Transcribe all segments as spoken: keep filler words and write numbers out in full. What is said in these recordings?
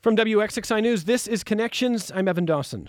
From W X X I News, this is Connections. I'm Evan Dawson.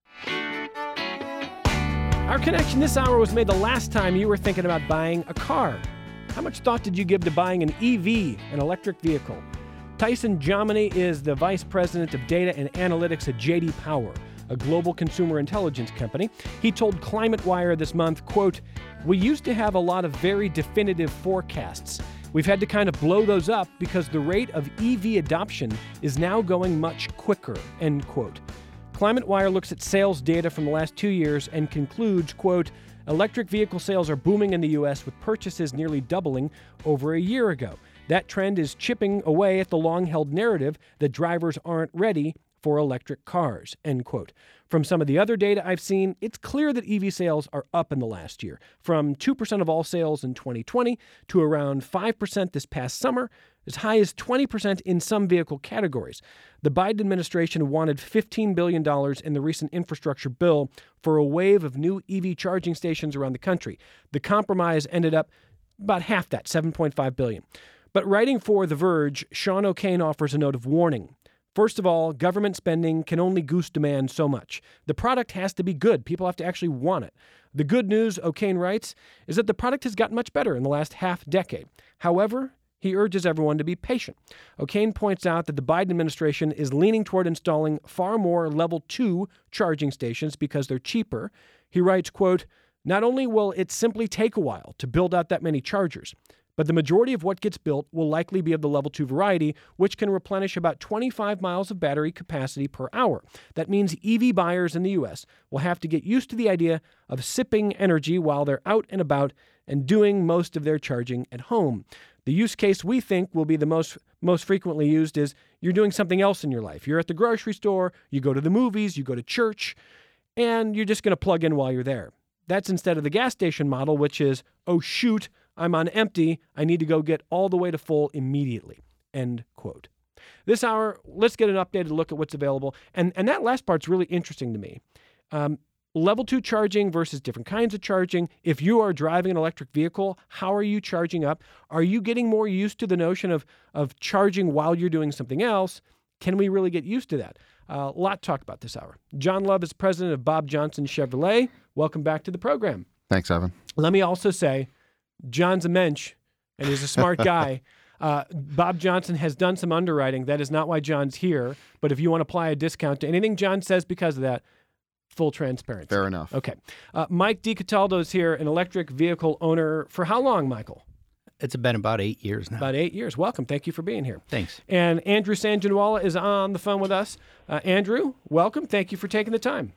Our connection this hour was made the last time you were thinking about buying a car. How much thought did you give to buying an E V, an electric vehicle? Tyson Jominy is the Vice President of Data and Analytics at J D Power, a global consumer intelligence company. He told ClimateWire this month, quote, "We used to have a lot of very definitive forecasts. We've had to kind of blow those up because the rate of E V adoption is now going much quicker," end quote. ClimateWire looks at sales data from the last two years and concludes, quote, "Electric vehicle sales are booming in the U S with purchases nearly doubling over a year ago. That trend is chipping away at the long-held narrative that drivers aren't ready for electric cars," end quote. From some of the other data I've seen, it's clear that E V sales are up in the last year, from two percent of all sales in twenty twenty to around five percent this past summer, as high as twenty percent in some vehicle categories. The Biden administration wanted fifteen billion dollars in the recent infrastructure bill for a wave of new E V charging stations around the country. The compromise ended up about half that, seven point five billion dollars. But writing for The Verge, Sean O'Kane offers a note of warning. First of all, government spending can only goose demand so much. The product has to be good. People have to actually want it. The good news, O'Kane writes, is that the product has gotten much better in the last half decade. However, he urges everyone to be patient. O'Kane points out that the Biden administration is leaning toward installing far more level two charging stations because they're cheaper. He writes, quote, "Not only will it simply take a while to build out that many chargers, but the majority of what gets built will likely be of the level two variety, which can replenish about twenty-five miles of battery capacity per hour. That means E V buyers in the U S will have to get used to the idea of sipping energy while they're out and about and doing most of their charging at home. The use case we think will be the most most frequently used is you're doing something else in your life. You're at the grocery store, you go to the movies, you go to church, and you're just going to plug in while you're there. That's instead of the gas station model, which is, oh, shoot, I'm on empty. I need to go get all the way to full immediately," end quote. This hour, let's get an updated look at what's available. And, and that last part's really interesting to me. Um, level two charging versus different kinds of charging. If you are driving an electric vehicle, how are you charging up? Are you getting more used to the notion of, of charging while you're doing something else? Can we really get used to that? Uh, a lot to talk about this hour. John Love is president of Bob Johnson Chevrolet. Welcome back to the program. Thanks, Evan. Let me also say, John's a mensch, and he's a smart guy. Uh, Bob Johnson has done some underwriting. That is not why John's here. But if you want to apply a discount to anything John says because of that, full transparency. Fair enough. Okay. Uh, Mike DiCataldo is here, an electric vehicle owner. For how long, Michael? It's been about eight years now. About eight years. Welcome. Thank you for being here. Thanks. And Andrew Sanjanwala is on the phone with us. Uh, Andrew, welcome. Thank you for taking the time.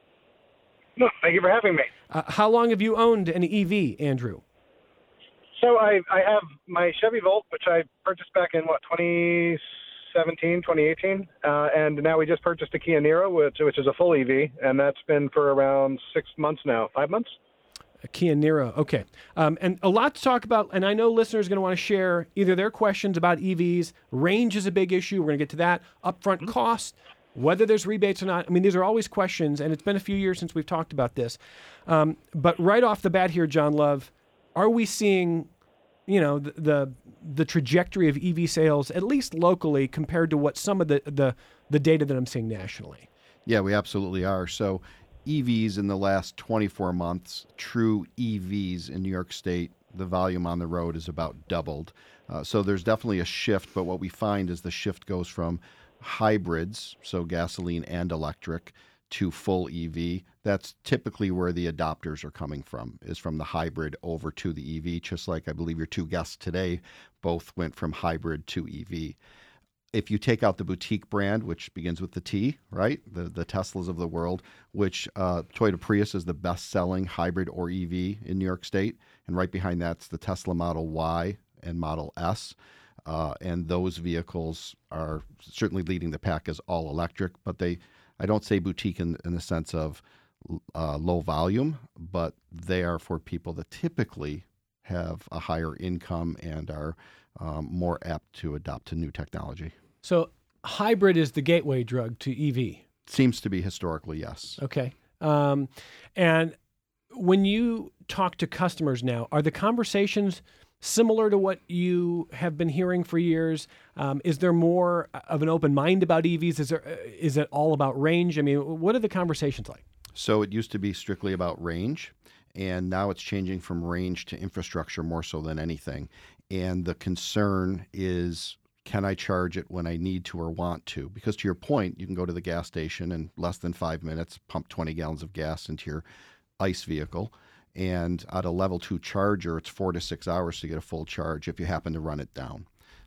No, thank you for having me. Uh, how long have you owned an E V, Andrew? So I, I have my Chevy Volt, which I purchased back in, what, twenty seventeen, twenty eighteen, uh, and now we just purchased a Kia Niro, which, which is a full E V, and that's been for around six months now, five months. A Kia Niro, okay. Um, and a lot to talk about, and I know listeners are going to want to share either their questions about E Vs. Range is a big issue. We're going to get to that. Upfront mm-hmm. cost, whether there's rebates or not. I mean, these are always questions, and it's been a few years since we've talked about this. Um, but right off the bat here, John Love, are we seeing, you know, the, the the trajectory of E V sales, at least locally, compared to what some of the, the, the data that I'm seeing nationally? Yeah, we absolutely are. So E Vs in the last twenty-four months, true E Vs in New York State, the volume on the road is about doubled. Uh, so there's definitely a shift, but what we find is the shift goes from hybrids, so gasoline and electric, to full E V. That's typically where the adopters are coming from, is from the hybrid over to the E V, just like I believe your two guests today both went from hybrid to E V. If you take out the boutique brand, which begins with the T, right, the, the Teslas of the world, which uh, Toyota Prius is the best-selling hybrid or E V in New York State, and right behind that's the Tesla Model Y and Model S. Uh, and those vehicles are certainly leading the pack as all electric, but they, I don't say boutique in, in the sense of uh, low volume, but they are for people that typically have a higher income and are um, more apt to adopt to new technology. So hybrid is the gateway drug to E V? Seems to be historically, yes. Okay. Um, and when you talk to customers now, are the conversations similar to what you have been hearing for years? Um, is there more of an open mind about E Vs? Is there, is it all about range? I mean, what are the conversations like? So it used to be strictly about range, and now it's changing from range to infrastructure more so than anything. And the concern is, can I charge it when I need to or want to? Because to your point, you can go to the gas station in less than five minutes, pump twenty gallons of gas into your ICE vehicle. And at a level two charger, it's four to six hours to get a full charge if you happen to run it down.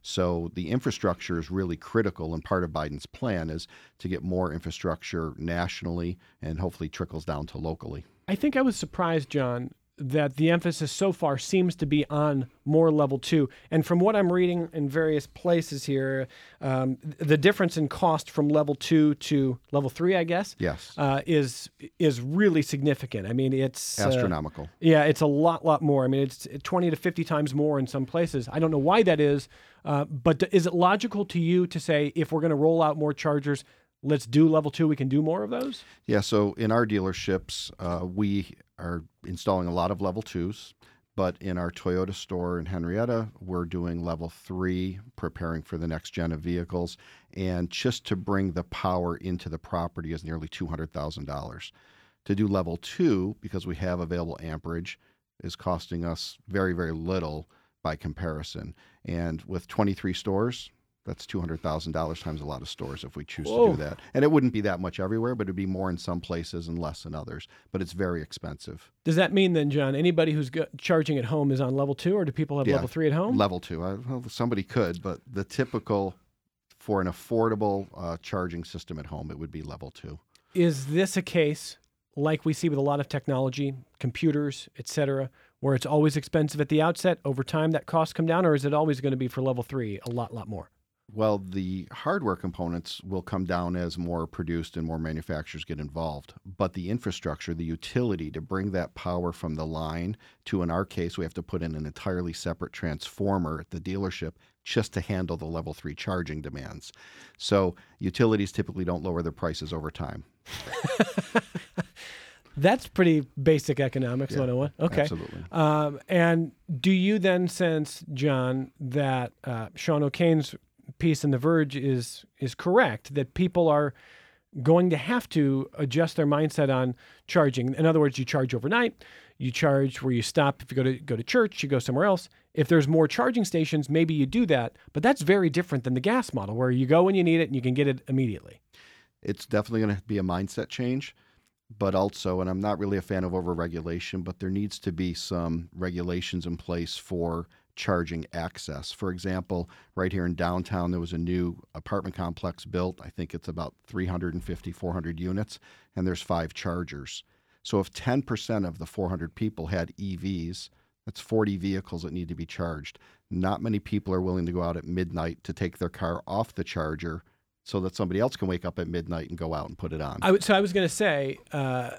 So the infrastructure is really critical, and part of Biden's plan is to get more infrastructure nationally and hopefully trickles down to locally. I think I was surprised, John, that the emphasis so far seems to be on more level two. And from what I'm reading in various places here, um, the difference in cost from level two to level three, I guess, yes, uh, is is really significant. I mean, it's astronomical. Uh, yeah, it's a lot, lot more. I mean, it's twenty to fifty times more in some places. I don't know why that is, uh, but is it logical to you to say if we're going to roll out more chargers, let's do level two, we can do more of those? Yeah, so in our dealerships, uh, we are installing a lot of level twos, but in our Toyota store in Henrietta, we're doing level three, preparing for the next gen of vehicles. And just to bring the power into the property is nearly two hundred thousand dollars. To do level two, because we have available amperage, is costing us very, very little by comparison. And with twenty-three stores, that's two hundred thousand dollars times a lot of stores if we choose Whoa. to do that. And it wouldn't be that much everywhere, but it'd be more in some places and less in others. But it's very expensive. Does that mean then, John, anybody who's go- charging at home is on level two, or do people have Yeah, level three at home? Level two. I, well, somebody could, but the typical for an affordable uh, charging system at home, it would be level two. Is this a case like we see with a lot of technology, computers, et cetera, where it's always expensive at the outset, over time that costs come down, or is it always going to be for level three a lot, lot more? Well, the hardware components will come down as more produced and more manufacturers get involved. But the infrastructure, the utility to bring that power from the line to, in our case, we have to put in an entirely separate transformer at the dealership just to handle the level three charging demands. So utilities typically don't lower their prices over time. That's pretty basic economics Yeah, one oh one. Okay. absolutely. Um, and do you then sense, John, that uh, Sean O'Kane's piece in The Verge is is correct, that people are going to have to adjust their mindset on charging? In other words, you charge overnight, you charge where you stop if you go to go to church, you go somewhere else. If there's more charging stations, maybe you do that, but that's very different than the gas model where you go when you need it and you can get it immediately. It's definitely going to be a mindset change, but also, and I'm not really a fan of over-regulation, but there needs to be some regulations in place for charging access. For example, right here in downtown, there was a new apartment complex built. I think it's about three hundred fifty, four hundred units, and there's five chargers. So if ten percent of the four hundred people had E Vs, that's forty vehicles that need to be charged. Not many people are willing to go out at midnight to take their car off the charger so that somebody else can wake up at midnight and go out and put it on. I would, so I was going to say, uh,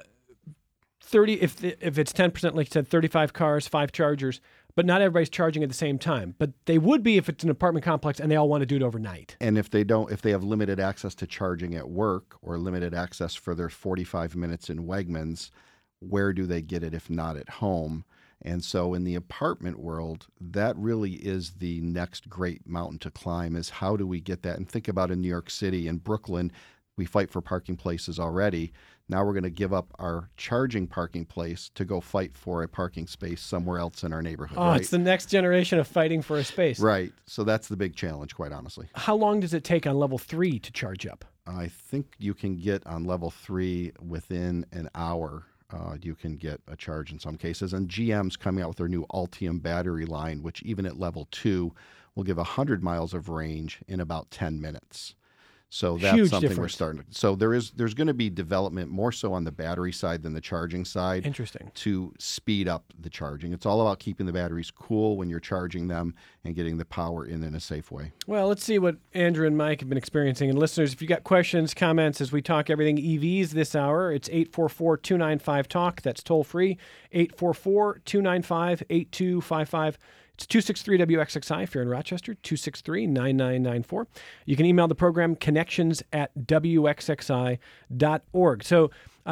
thirty. If the, if it's ten percent, like you said, thirty-five cars, five chargers, but not everybody's charging at the same time. But they would be if it's an apartment complex and they all want to do it overnight. And if they don't, if they have limited access to charging at work or limited access for their forty-five minutes in Wegmans, where do they get it if not at home? And so in the apartment world, that really is the next great mountain to climb, is how do we get that? And think about in New York City and Brooklyn, we fight for parking places already. Now we're going to give up our charging parking place to go fight for a parking space somewhere else in our neighborhood. Oh, right? It's the next generation of fighting for a space. Right. So that's the big challenge, quite honestly. How long does it take on level three to charge up? I think you can get on level three within an hour. Uh, you can get a charge in some cases. And G M's coming out with their new Ultium battery line, which even at level two will give one hundred miles of range in about ten minutes. So that's Huge something difference. we're starting to. So there is there's going to be development more so on the battery side than the charging side. Interesting. To speed up the charging. It's all about keeping the batteries cool when you're charging them and getting the power in in a safe way. Well, let's see what Andrew and Mike have been experiencing. And listeners, if you got questions, comments as we talk everything E Vs this hour, it's eight four four, two nine five, talk. That's toll free. eight four four, two nine five, eight two five five. It's two six three W X X I if you're in Rochester, two six three, nine nine nine four. You can email the program connections at W X X I dot org. So uh,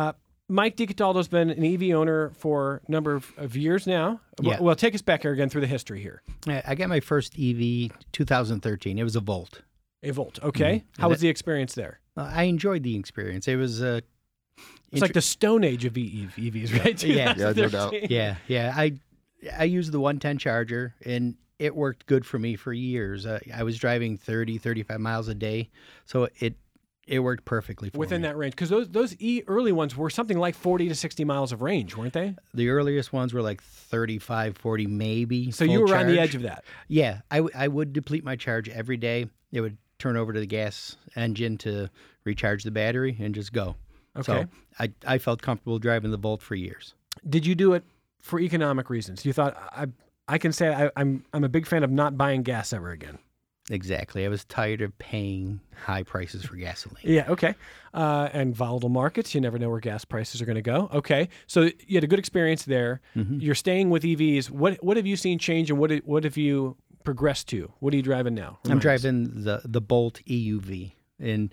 Mike DiCataldo's been an E V owner for a number of, of years now. Yeah. Well, take us back here again through the history here. I I got my first E V two thousand thirteen. It was a Volt. A Volt, okay. Mm-hmm. How was the experience there? Uh, I enjoyed the experience. It was uh, It's like the Stone Age of E Vs, right? Yeah. Yeah, no doubt. yeah, yeah. I I used the one ten Charger, and it worked good for me for years. Uh, I was driving thirty, thirty-five miles a day, so it it worked perfectly for Within me. that range, because those those E early ones were something like forty to sixty miles of range, weren't they? The earliest ones were like thirty-five, forty maybe. So full you were on the charge. edge of that. Yeah, I, w- I would deplete my charge every day. It would turn over to the gas engine to recharge the battery and just go. Okay. So I, I felt comfortable driving the Volt for years. Did you do it for economic reasons? You thought, I I can say I, I'm I'm a big fan of not buying gas ever again. Exactly. I was tired of paying high prices for gasoline. Yeah, okay. Uh, and volatile markets, you never know where gas prices are going to go. Okay, so you had a good experience there. Mm-hmm. You're staying with E Vs. What what have you seen change, and what what have you progressed to? What are you driving now? I'm Remind us. driving the, the Bolt E U V, and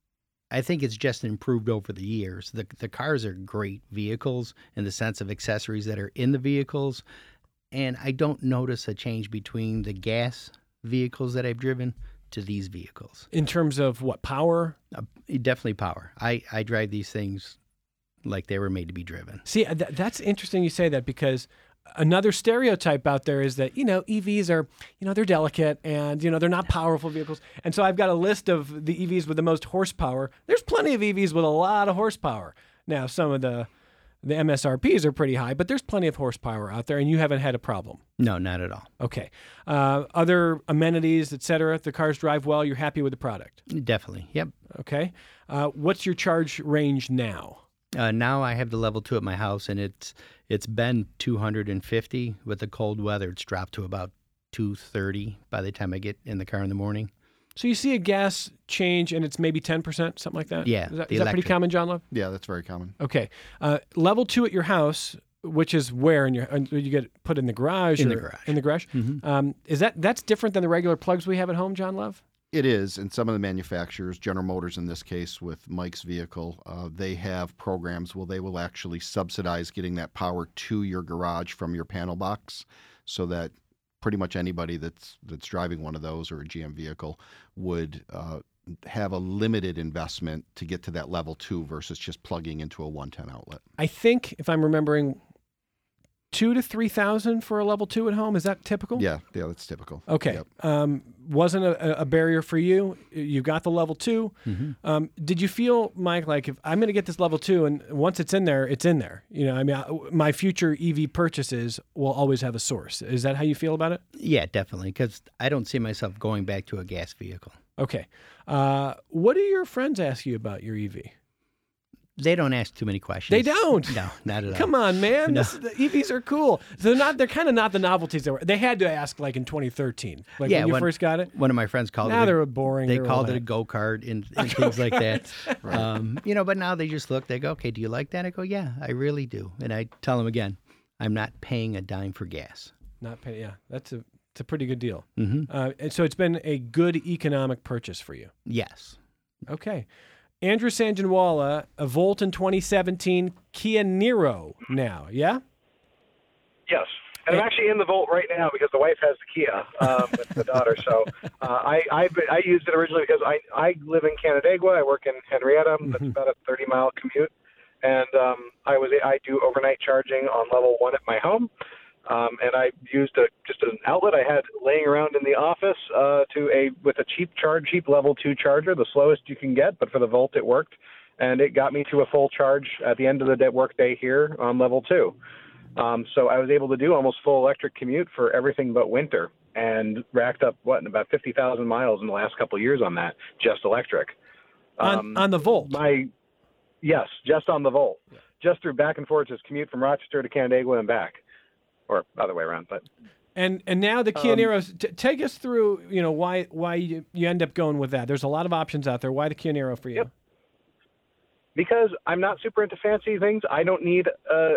I think it's just improved over the years. The, the cars are great vehicles in the sense of accessories that are in the vehicles, and I don't notice a change between the gas vehicles that I've driven to these vehicles. In terms of what, power? Uh, definitely power. I, I drive these things like they were made to be driven. See, th- that's interesting you say that, because another stereotype out there is that, you know, E Vs are, you know, they're delicate and, you know, they're not powerful vehicles. And so I've got a list of the E Vs with the most horsepower. There's plenty of E Vs with a lot of horsepower. Now, some of the the M S R Ps are pretty high, but there's plenty of horsepower out there, and you haven't had a problem. No, not at all. Okay. Uh, other amenities, et cetera, the cars drive well, you're happy with the product. Definitely. Yep. Okay. Uh, what's your charge range now? Uh, now I have the level two at my house, and it's it's been two hundred fifty. With the cold weather, it's dropped to about two thirty by the time I get in the car in the morning. So you see a gas change, and it's maybe ten percent, something like that? Yeah, Is that, the is that pretty electric. common, John Love? Yeah, that's very common. Okay. Uh, level two at your house, which is where in your uh, you get put in the garage? In the or- garage. In the garage. Mhm. Um, is that that's different than the regular plugs we have at home, John Love? It is, and some of the manufacturers, General Motors in this case with Mike's vehicle, uh, they have programs where they will actually subsidize getting that power to your garage from your panel box, so that pretty much anybody that's that's driving one of those or a G M vehicle would uh, have a limited investment to get to that level two versus just plugging into a one ten outlet. I think, if I'm remembering, two to three thousand for a level two at home. Is that typical? Yeah, yeah, that's typical. Okay. Yep. Um, wasn't a, a barrier for you. You got the level two. Mhm. Um, did you feel, Mike, like if I'm going to get this level two, and once it's in there, it's in there? You know, I mean, I, my future E V purchases will always have a source. Is that how you feel about it? Yeah, definitely, because I don't see myself going back to a gas vehicle. Okay. Uh, what do your friends ask you about your E V? They don't ask too many questions. They don't. No, not at all. Come on, man. No. This, the E Vs are cool. They're not. They're kind of not the novelties they were. They had to ask like in twenty thirteen, like Yeah, when you when- first got it. One of my friends called Now it. they're A, boring. they They're called all it a that. go kart and, and things like that. Um, you know, but now they just look. They go, "Okay, do you like that?" I go, "Yeah, I really do." And I tell them again, I'm not paying a dime for gas. Not pay, yeah, that's a it's a pretty good deal. Mm-hmm. Uh, and so it's been a good economic purchase for you. Yes. Okay. Andrew Sanjanwala, a Volt in twenty seventeen, Kia Niro now, yeah? Yes. And I'm actually in the Volt right now because the wife has the Kia um, with the daughter. So uh, I, I I used it originally because I, I live in Canandaigua. I work in Henrietta. That's about a thirty mile commute. And um, I was I do overnight charging on level one at my home. Um, and I used a, just an outlet I had laying around in the office uh, to a with a cheap charge, cheap level two charger, the slowest you can get. But for the Volt, it worked. And it got me to a full charge at the end of the day, work day here on level two. Um, so I was able to do almost full electric commute for everything but winter, and racked up, what, about fifty thousand miles in the last couple of years on that, just electric. On, Um, on the Volt. My, yes, just on the Volt. Just through back and forth, just commute from Rochester to Canandaigua and back, or other way around. But And and now the Kia Um, Niros, t- take us through, you know, why why you, you end up going with that. There's a lot of options out there. Why the Kia Niro for you? Yep. because I'm not super into fancy things, I don't need a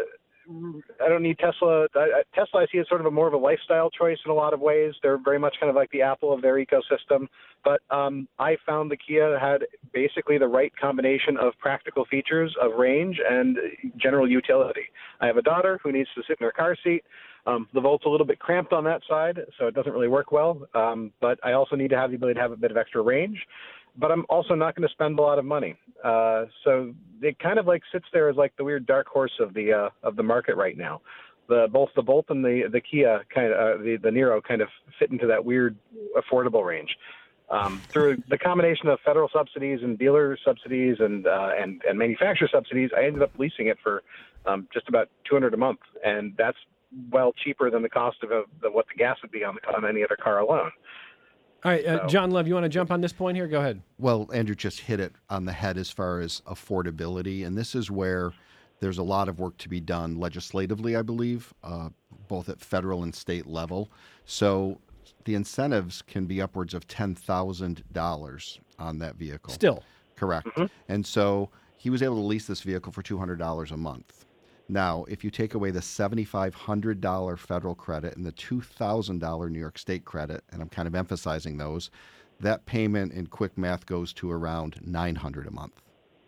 I don't need Tesla. I, Tesla I see as sort of a more of a lifestyle choice in a lot of ways. They're very much kind of like the Apple of their ecosystem. But um, I found the Kia had basically the right combination of practical features, of range, and general utility. I have a daughter who needs to sit in her car seat. Um, the Volt's a little bit cramped on that side, so it doesn't really work well. Um, but I also need to have the ability to have a bit of extra range. But I'm also not going to spend a lot of money. Uh, so it kind of like sits there as like the weird dark horse of the uh, of the market right now. The both the Bolt and the the Kia kind of uh, the the Niro kind of fit into that weird affordable range. Um, through the combination of federal subsidies and dealer subsidies and uh, and and manufacturer subsidies, I ended up leasing it for um, just about two hundred dollars a month, and that's well cheaper than the cost of a, the, what the gas would be on the, on any other car alone. All right, uh, So- John Love, you want to jump on this point here? Go ahead. Well, Andrew just hit it on the head as far as affordability, and this is where there's a lot of work to be done legislatively, I believe, uh, both at federal and state level. So the incentives can be upwards of ten thousand dollars on that vehicle. Still. Correct. And so he was able to lease this vehicle for two hundred dollars a month. Now, if you take away the seven thousand five hundred dollars federal credit and the two thousand dollars New York State credit, and I'm kind of emphasizing those, that payment in quick math goes to around nine hundred dollars a month.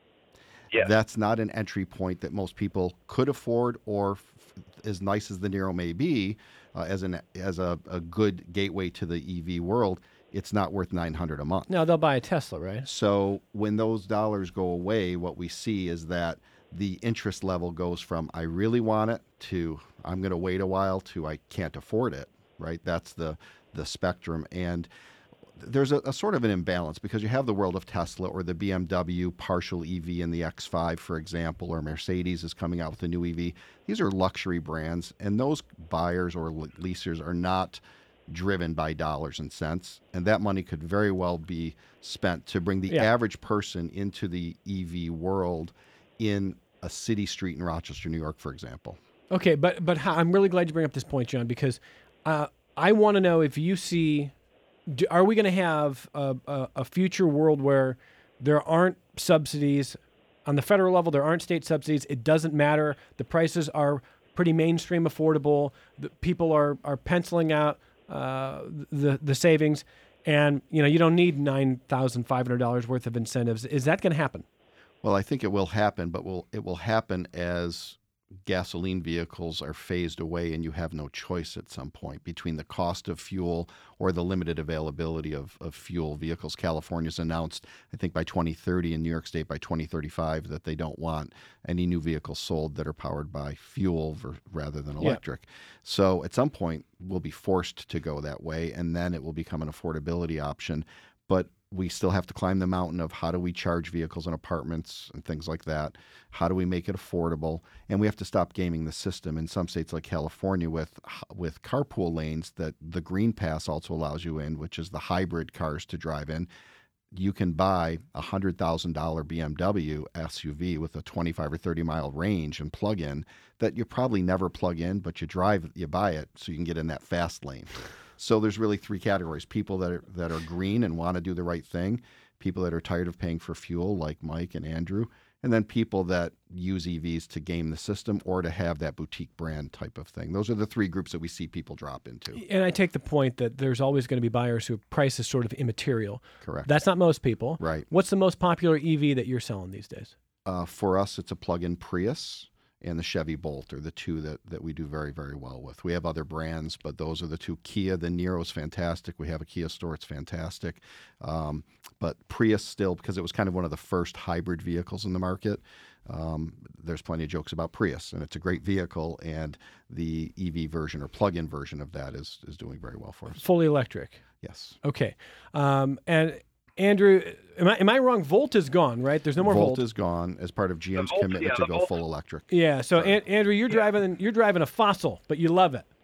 Yeah. That's not an entry point that most people could afford, or f- as nice as the Niro may be, uh, as an as a, a good gateway to the E V world, it's not worth nine hundred dollars a month. No, they'll buy a Tesla, right? So when those dollars go away, what we see is that the interest level goes from I really want it to I'm going to wait a while to I can't afford it, right? That's the the spectrum. And there's a, a sort of an imbalance because you have the world of Tesla or the B M W partial E V in the X five, for example, or Mercedes is coming out with a new E V. These are luxury brands, and those buyers or le- leasers are not driven by dollars and cents, and that money could very well be spent to bring the Yeah. average person into the E V world in a city street in Rochester, New York, for example. Okay, but but how, I'm really glad you bring up this point, John, because uh, I want to know if you see, do, are we going to have a, a, a future world where there aren't subsidies on the federal level, there aren't state subsidies, it doesn't matter, the prices are pretty mainstream affordable, the people are, are penciling out uh, the, the savings, and you know you don't need nine thousand five hundred dollars worth of incentives. Is that going to happen? Well, I think it will happen, but will it will happen as gasoline vehicles are phased away and you have no choice at some point between the cost of fuel or the limited availability of, of fuel vehicles. California's announced, I think by twenty thirty and New York State by twenty thirty-five, that they don't want any new vehicles sold that are powered by fuel ver- rather than Yeah. electric. So at some point, we'll be forced to go that way, and then it will become an affordability option. But we still have to climb the mountain of how do we charge vehicles in apartments and things like that? How do we make it affordable? And we have to stop gaming the system. In some states like California with with carpool lanes that the Green Pass also allows you in, which is the hybrid cars to drive in, you can buy a one hundred thousand dollars B M W S U V with a twenty-five or thirty mile range and plug in that you probably never plug in, but you drive, you buy it so you can get in that fast lane. So there's really three categories: people that are, that are green and want to do the right thing, people that are tired of paying for fuel like Mike and Andrew, and then people that use E Vs to game the system or to have that boutique brand type of thing. Those are the three groups that we see people drop into. And I take the point that there's always going to be buyers who price is sort of immaterial. Correct. That's not most people. Right. What's the most popular E V that you're selling these days? Uh, for us, it's a plug-in Prius and the Chevy Bolt are the two that, that we do very, very well with. We have other brands, but those are the two. Kia, the Niro is fantastic. We have a Kia store. It's fantastic. Um, but Prius still, because it was kind of one of the first hybrid vehicles in the market, um, there's plenty of jokes about Prius, and it's a great vehicle, and the E V version or plug-in version of that is, is doing very well for us. Fully electric. Yes. Okay. Um, and Andrew, am I, am I wrong? Volt is gone, right? There's no more Volt. Volt is gone as part of G M's Volt, commitment yeah, to the go Volt. full electric. Yeah. So An- Andrew, you're driving you're driving a fossil, but you love it.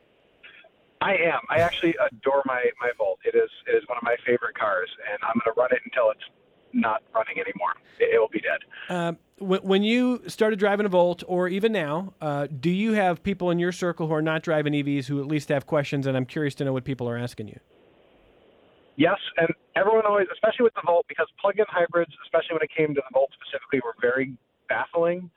I am. I actually adore my, my Volt. It is it is one of my favorite cars, and I'm going to run it until it's not running anymore. It, it will be dead. Um, when, when you started driving a Volt, or even now, uh, do you have people in your circle who are not driving E Vs who at least have questions? And I'm curious to know what people are asking you. Yes, and everyone always, especially with the Volt, because plug-in hybrids, especially when it came to the Volt specifically, were very baffling.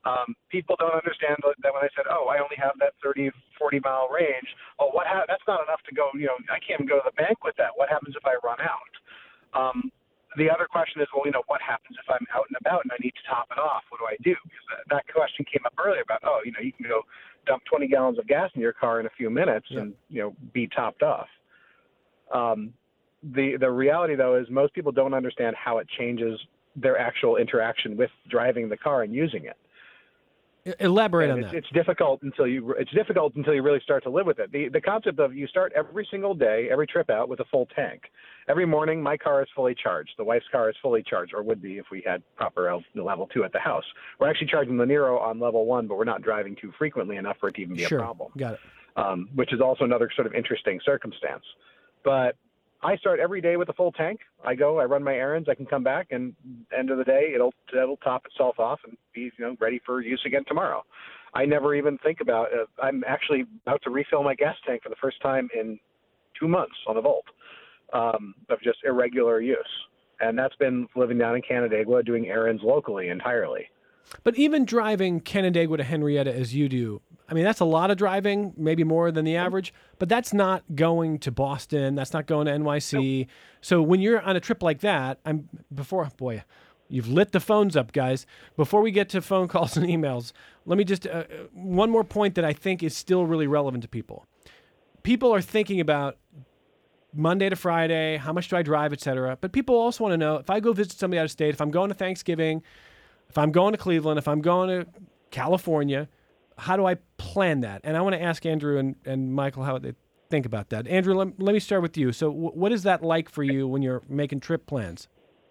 Um, people don't understand that when I said, oh, I only have that thirty, forty mile range. Oh, what? Ha- that's not enough to go, you know, I can't even go to the bank with that. What happens if I run out? Um, the other question is, well, you know, what happens if I'm out and about and I need to top it off? What do I do? Because that, that question came up earlier about, oh, you know, you can go dump twenty gallons of gas in your car in a few minutes yeah. and, you know, be topped off. Um, the, the reality, though, is most people don't understand how it changes their actual interaction with driving the car and using it. Elaborate and on it's, that. It's difficult until you it's difficult until you really start to live with it. The the concept of you start every single day, every trip out with a full tank. Every morning, my car is fully charged. The wife's car is fully charged, or would be if we had proper level two at the house. We're actually charging the Niro on level one, but we're not driving too frequently enough for it to even be sure. a problem. Got it. Um, which is also another sort of interesting circumstance. But I start every day with a full tank. I go, I run my errands, I can come back, and end of the day, it'll it'll top itself off and be you know ready for use again tomorrow. I never even think about it. I'm actually about to refill my gas tank for the first time in two months on the Volt um, of just irregular use, and that's been living down in Canandaigua doing errands locally entirely. But even driving Canandaigua to Henrietta as you do, I mean, that's a lot of driving, maybe more than the average, but that's not going to Boston. That's not going to N Y C. Nope. So when you're on a trip like that, I'm before, boy, you've lit the phones up, guys. Before we get to phone calls and emails, let me just, uh, one more point that I think is still really relevant to people. People are thinking about Monday to Friday, how much do I drive, et cetera. But people also want to know, if I go visit somebody out of state, if I'm going to Thanksgiving, if I'm going to Cleveland, if I'm going to California, how do I plan that? And I want to ask Andrew and, and Michael how they think about that. Andrew, let, let me start with you. So w- what is that like for you when you're making trip plans?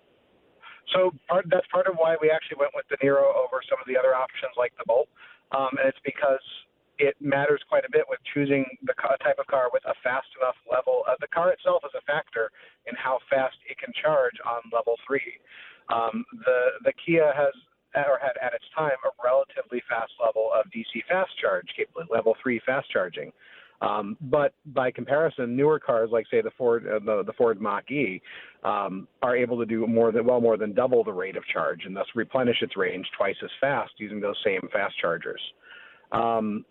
So part, that's part of why we actually went with the Niro over some of the other options like the Bolt. Um, and it's because it matters quite a bit with choosing the car, type of car with a fast enough level. Uh, the car itself is a factor in how fast it can charge on level three. Um, the, the Kia has or had at its time a relatively fast level of D C fast charge capability, level three fast charging. Um, but by comparison, newer cars like say the Ford uh, the, the Ford Mach-E um, are able to do more than well more than double the rate of charge and thus replenish its range twice as fast using those same fast chargers. Um,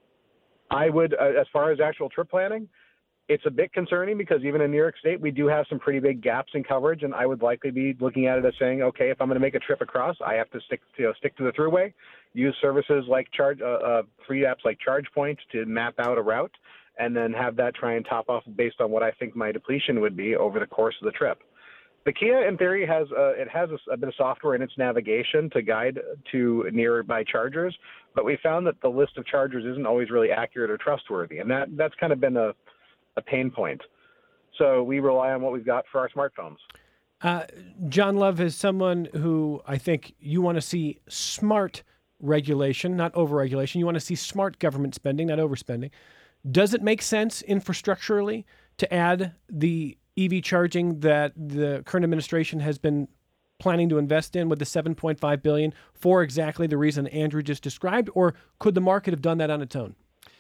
I would, uh, as far as actual trip planning, it's a bit concerning because even in New York State, we do have some pretty big gaps in coverage, and I would likely be looking at it as saying, okay, if I'm going to make a trip across, I have to stick to, you know, stick to the thruway, use services like charge, uh, uh, free apps like ChargePoint to map out a route, and then have that try and top off based on what I think my depletion would be over the course of the trip. The Kia, in theory, has uh, it has a, a bit of software in its navigation to guide to nearby chargers, but we found that the list of chargers isn't always really accurate or trustworthy, and that that's kind of been a a pain point. So we rely on what we've got for our smartphones. Uh, John Love is someone who I think you want to see smart regulation, not overregulation. You want to see smart government spending, not overspending. Does it make sense infrastructurally to add the E V charging that the current administration has been planning to invest in with the seven point five billion dollars for exactly the reason Andrew just described, or could the market have done that on its own?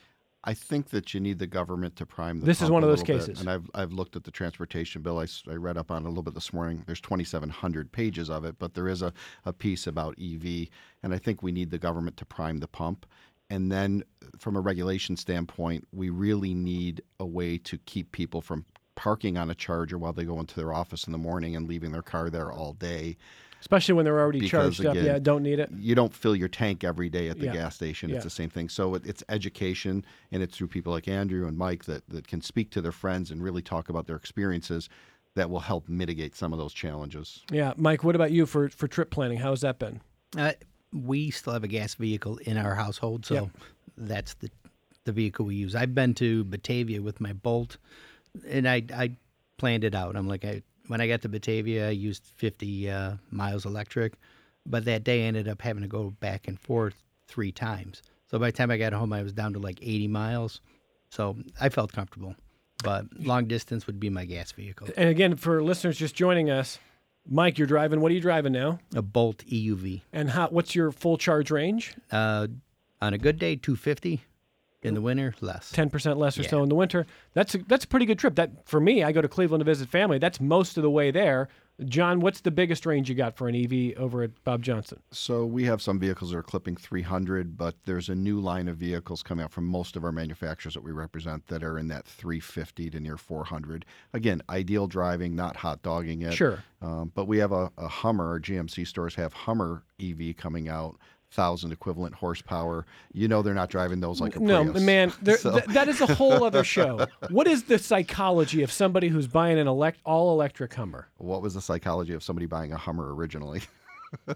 I think that you need the government to prime the This pump is one of a those little bit. cases. And I've I've looked at the transportation bill. I, I read up on it a little bit this morning. There's twenty-seven hundred pages of it, but there is a, a piece about E V. And I think we need the government to prime the pump. And then from a regulation standpoint, we really need a way to keep people from parking on a charger while they go into their office in the morning and leaving their car there all day. Especially when they're already Because, charged again, up. Yeah, don't need it. You don't fill your tank every day at the Yeah. gas station. Yeah. It's the same thing. So it, it's education, and it's through people like Andrew and Mike that, that can speak to their friends and really talk about their experiences that will help mitigate some of those challenges. Yeah. Mike, what about you for, for trip planning? How has that been? Uh, we still have a gas vehicle in our household, so Yep. that's the the vehicle we use. I've been to Batavia with my Bolt, and I I planned it out. I'm like, I when I got to Batavia, I used fifty uh, miles electric, but that day I ended up having to go back and forth three times. So by the time I got home, I was down to like eighty miles. So I felt comfortable, but long distance would be my gas vehicle. And again, for listeners just joining us, Mike, you're driving. What are you driving now? A Bolt E U V. And how? What's your full charge range? Uh, on a good day, two fifty. In the winter, less. ten percent less or Yeah. so in the winter. That's a, that's a pretty good trip. That for me, I go to Cleveland to visit family. That's most of the way there. John, what's the biggest range you got for an E V over at Bob Johnson? So we have some vehicles that are clipping three hundred, but there's a new line of vehicles coming out from most of our manufacturers that we represent that are in that three fifty to near four hundred. Again, ideal driving, not hot dogging it. Sure. Um, but we have a, a Hummer. Our G M C stores have Hummer E V coming out. Thousand equivalent horsepower. You know they're not driving those like a no, Prius. man, there, So- th- that is a whole other show. What is the psychology of somebody who's buying an elect all electric Hummer? What was the psychology of somebody buying a Hummer originally? no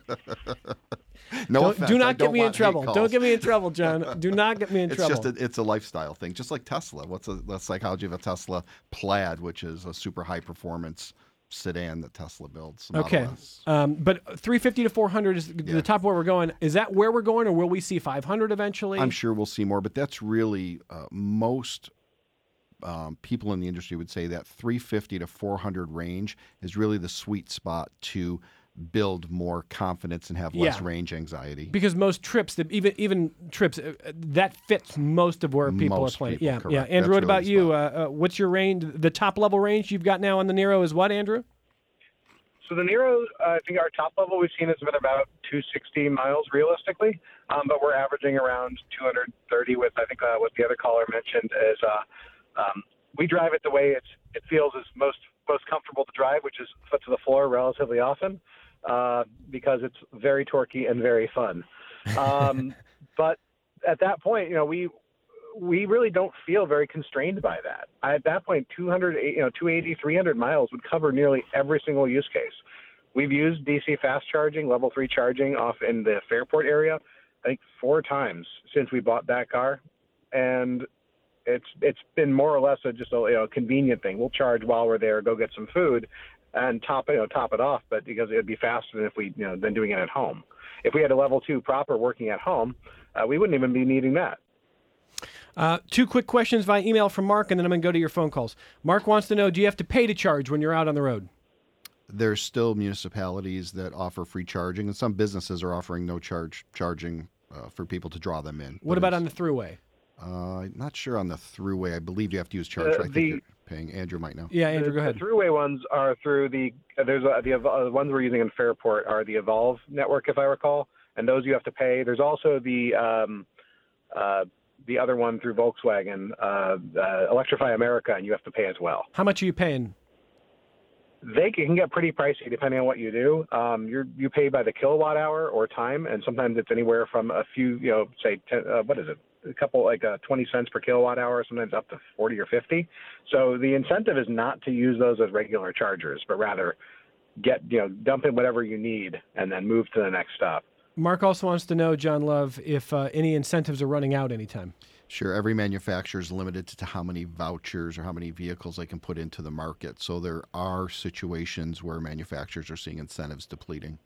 Don't, offense. do I not get don't me in want hate trouble. calls. Don't get me in trouble, John. Do not get me in It's trouble. just a, it's a lifestyle thing, just like Tesla. What's a, the psychology of a Tesla Plaid, which is a super high performance sedan that Tesla builds? Model Okay, S. um, but three fifty to four hundred is Yeah. the top where we're going. Is that where we're going, or will we see five hundred eventually? I'm sure we'll see more, but that's really uh, most um, people in the industry would say that three fifty to four hundred range is really the sweet spot to build more confidence and have less Yeah. range anxiety. Because most trips, that even even trips, uh, uh, that fits most of where people Most are playing. people, yeah, correct. yeah. Andrew, That's what really about the you? Uh, uh, what's your range? The top level range you've got now on the Nero is what, Andrew? So the Nero, uh, I think our top level we've seen has been about two sixty miles realistically, um, but we're averaging around two thirty with, I think uh, what the other caller mentioned is uh, um, we drive it the way it's, it feels is most, most comfortable to drive, which is foot to the floor relatively often uh, because it's very torquey and very fun. Um, but at that point, you know, we, we really don't feel very constrained by that. At that point, two hundred, you know, two eighty, three hundred miles would cover nearly every single use case. We've used D C fast charging, level three charging off in the Fairport area, I think four times since we bought that car, and it's it's been more or less a just a you know convenient thing. We'll charge while we're there, go get some food, and top you know top it off. But because it'd be faster than if we you know than doing it at home. If we had a level two proper working at home, uh, we wouldn't even be needing that. Uh, two quick questions via email from Mark, and then I'm going to go to your phone calls. Mark wants to know, do you have to pay to charge when you're out on the road? There's still municipalities that offer free charging, and some businesses are offering no charge charging uh, for people to draw them in. What But about it's- on the throughway? Uh, not sure on the throughway. I believe you have to use charge. Uh, I think the- you're paying. Andrew might know. Yeah, Andrew, the, go ahead. The throughway ones are through the uh, there's a, the uh, ones we're using in Fairport are the Evolve network, if I recall, and those you have to pay. There's also the um, uh, the other one through Volkswagen, uh, uh, Electrify America, and you have to pay as well. How much are you paying? They can get pretty pricey depending on what you do. Um, you you pay by the kilowatt hour or time, and sometimes it's anywhere from a few, you know, say, ten, uh, what is it? A couple, like uh, twenty cents per kilowatt hour, sometimes up to forty or fifty. So the incentive is not to use those as regular chargers, but rather get, you know, dump in whatever you need and then move to the next stop. Mark also wants to know, John Love, if uh, any incentives are running out anytime. Sure, every manufacturer is limited to how many vouchers or how many vehicles they can put into the market. So there are situations where manufacturers are seeing incentives depleting.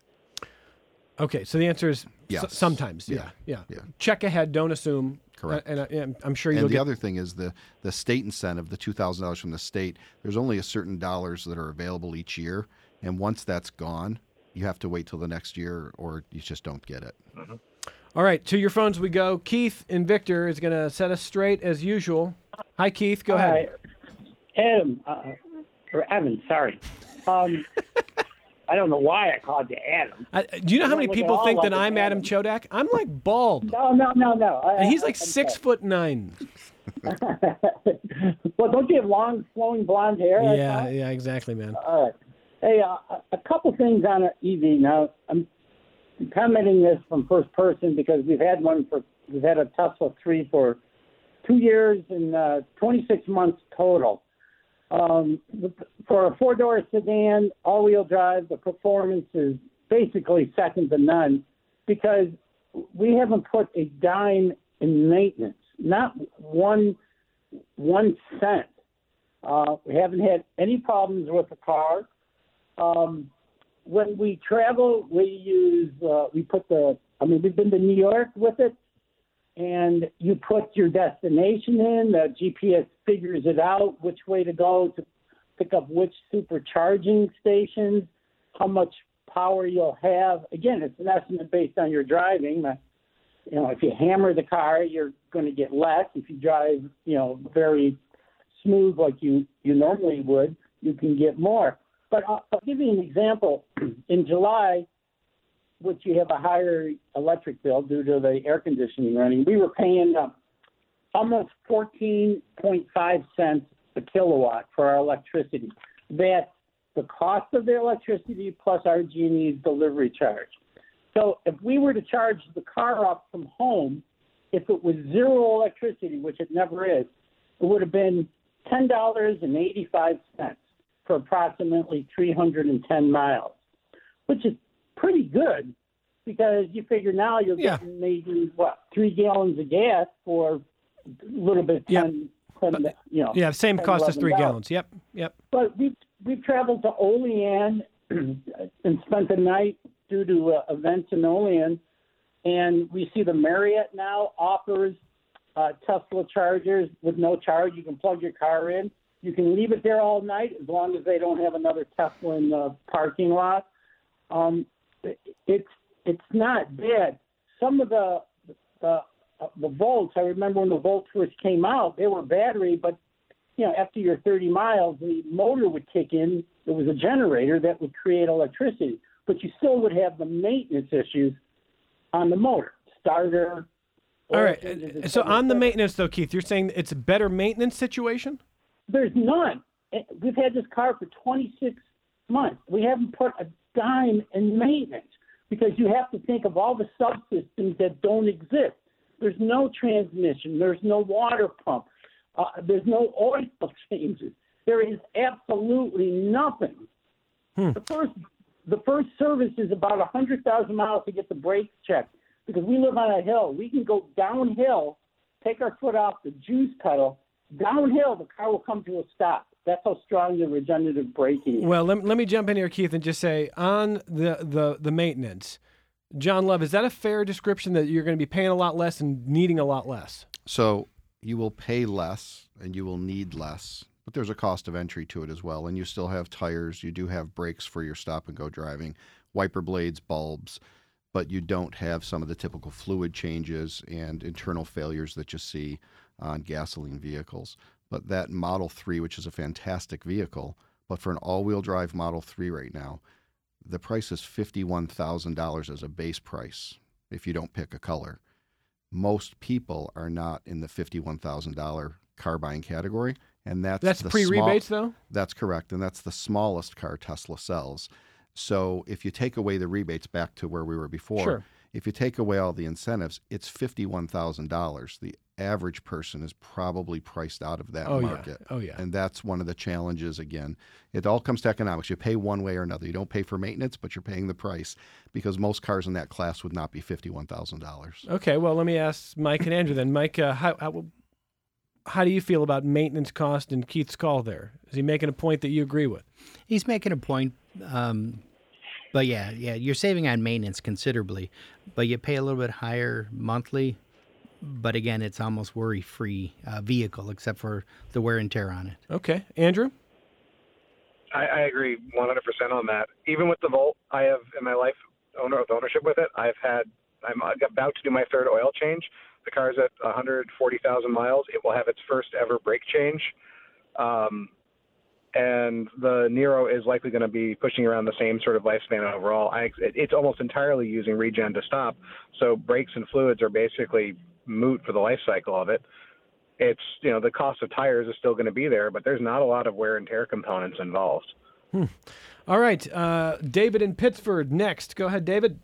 Okay, so the answer is Yes. s- sometimes. Yeah, Yeah. yeah, Yeah. Check ahead. Don't assume. Correct. Uh, and, uh, and I'm sure you'll And the get. other thing is the, the state incentive, the two thousand dollars from the state, there's only a certain dollars that are available each year. And once that's gone, you have to wait till the next year or you just don't get it. All right, to your phones we go. Keith in Victor is going to set us straight as usual. Hi, Keith. Go ahead. Hi, Adam, uh, or Evan, sorry. Um, I don't know why I called you Adam. I, do you know how many Look at people all think of that it, I'm Adam Adam. Chodak? I'm like bald, No, no, no, no. I, and he's like I'm six foot nine. sorry. Well, don't you have long, flowing blonde hair? I Yeah, thought? yeah, exactly, man. All right. Hey, uh, a couple things on an E V. Now, I'm commenting this from first person because we've had one for we've had a Tesla three for two years and uh, twenty-six months total. Um, for a four-door sedan, all-wheel drive, the performance is basically second to none because we haven't put a dime in maintenance, not one one cent. Uh, we haven't had any problems with the car. Um, when we travel, we use, uh, we put the, I mean, we've been to New York with it, and you put your destination in, the G P S figures it out, which way to go to pick up which supercharging stations, how much power you'll have. Again, it's an estimate based on your driving. Uh, You know, if you hammer the car, you're going to get less. If you drive, you know, very smooth like you, you normally would, you can get more. But I'll, I'll give you an example. In July, which you have a higher electric bill due to the air conditioning running, we were paying uh, almost fourteen point five cents a kilowatt for our electricity. That's the cost of the electricity plus our G and E's delivery charge. So if we were to charge the car up from home, if it was zero electricity, which it never is, it would have been ten dollars and eighty-five cents for approximately three hundred ten miles, which is pretty good because you figure now you're Yeah. getting maybe, what, three gallons of gas for a little bit, Yep. ten, ten, you know. Yeah, same ten, cost as three eleven dollars. gallons. Yep, yep. But we've, we've traveled to Olean and spent the night due to uh, events in Olean, and we see the Marriott now offers uh, Tesla chargers with no charge. You can plug your car in. You can leave it there all night as long as they don't have another Tesla in the parking lot. Um, it, it's it's not bad. Some of the the uh, the Volts, I remember when the Volts first came out, they were battery, but you know after your thirty miles, the motor would kick in. There was a generator that would create electricity, but you still would have the maintenance issues on the motor, starter. All oil right. changes, et So cetera, on et the cetera. maintenance, though, Keith, you're saying it's a better maintenance situation? There's none. We've had this car for twenty-six months. We haven't put a dime in maintenance because you have to think of all the subsystems that don't exist. There's no transmission. There's no water pump. Uh, there's no oil changes. There is absolutely nothing. Hmm. The first the first service is about one hundred thousand miles to get the brakes checked because we live on a hill. We can go downhill, take our foot off the juice pedal, downhill, the car will come to a stop. That's how strong the regenerative braking is. Well, let, let me jump in here, Keith, and just say on the, the, the maintenance, John Love, is that a fair description that you're going to be paying a lot less and needing a lot less? So you will pay less and you will need less, but there's a cost of entry to it as well. And you still have tires. You do have brakes for your stop and go driving, wiper blades, bulbs, but you don't have some of the typical fluid changes and internal failures that you see on gasoline vehicles. But that Model three, which is a fantastic vehicle, but for an all-wheel drive Model three right now, the price is fifty-one thousand dollars as a base price if you don't pick a color. Most people are not in the fifty-one thousand dollars car buying category, and that's That's the pre-rebates, small, though? That's correct, and that's the smallest car Tesla sells. So if you take away the rebates back to where we were before, Sure. if you take away all the incentives, it's fifty-one thousand dollars. The average person is probably priced out of that Oh, market. yeah. Oh, yeah. And that's one of the challenges, again. It all comes to economics. You pay one way or another. You don't pay for maintenance, but you're paying the price because most cars in that class would not be fifty-one thousand dollars. Okay, well, let me ask Mike and Andrew then. Mike, uh, how, how how do you feel about maintenance cost and Keith's call there? Is he making a point that you agree with? He's making a point. Um, but yeah, yeah, you're saving on maintenance considerably, but you pay a little bit higher monthly. But again, it's almost worry-free uh, vehicle except for the wear and tear on it. Okay. Andrew? I, I agree one hundred percent on that. Even with the Volt, I have in my life owner of ownership with it. I've had, I'm about to do my third oil change. The car's at one hundred forty thousand miles. It will have its first ever brake change. Um, and the Nero is likely going to be pushing around the same sort of lifespan overall. I, it, it's almost entirely using regen to stop. So brakes and fluids are basically moot for the life cycle of it. It's, you know, the cost of tires is still going to be there, but there's not a lot of wear and tear components involved. Hmm. All right. Uh, David in Pittsford next. Go ahead, David.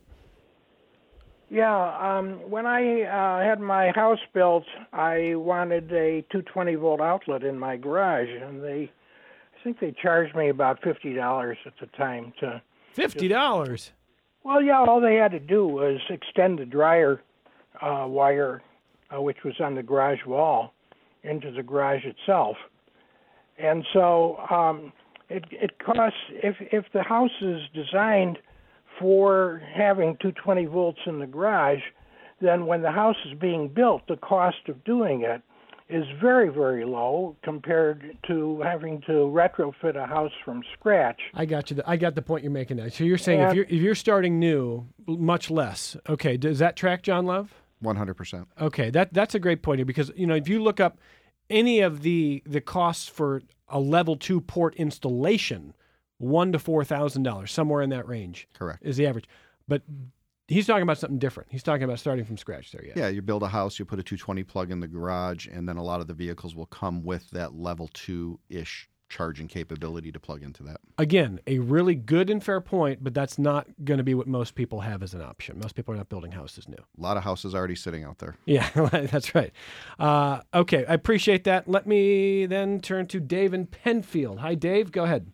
Yeah, um, when I uh, had my house built, I wanted a two twenty volt outlet in my garage, and they, I think they charged me about fifty dollars at the time to. Fifty dollars. Well, yeah, all they had to do was extend the dryer uh, wire, uh, which was on the garage wall, into the garage itself, and so um, it it costs if if the house is designed for having two twenty volts in the garage, then when the house is being built, the cost of doing it is very, very low compared to having to retrofit a house from scratch. I got you. The, I got the point you're making now. So you're saying if And- you're if you're starting new, much less. Okay. Does that track, John Love? one hundred percent. Okay. That that's a great point here because you know if you look up any of the the costs for a level two port installation one to four thousand dollars, somewhere in that range. Correct. Is the average. But he's talking about something different. He's talking about starting from scratch there. Yeah. Yeah, you build a house, you put a two twenty plug in the garage, and then a lot of the vehicles will come with that level two-ish charging capability to plug into that. Again, a really good and fair point, but that's not going to be what most people have as an option. Most people are not building houses new. A lot of houses already sitting out there. Yeah, that's right. Uh, okay, I appreciate that. Let me then turn to Dave in Penfield. Hi, Dave. Go ahead.